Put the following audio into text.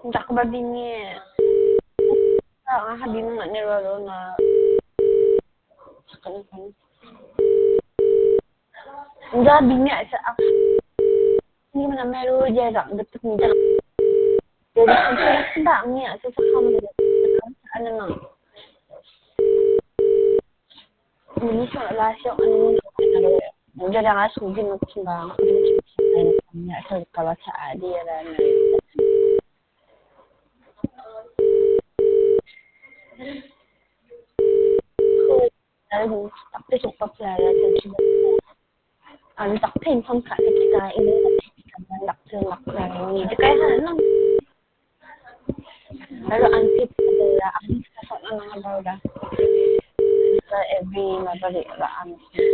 Tak babingi. Nga habing nga ni Roro nga kan. Nga bingi sa ak. Hindi man meron dyan rak dapat hindi. Jadi tidak ni sa sakam ni. Ano nga. Ini soal lasyo ano ni. Jadi nga sugin ko ba. Niya sa kala sa adi ra na. Tapi suka pelajaran ang takpin phong cả cái cái ini lak lak ni cái lang pero ang tip adalah ang sa mga bawda sa every mabali ra ang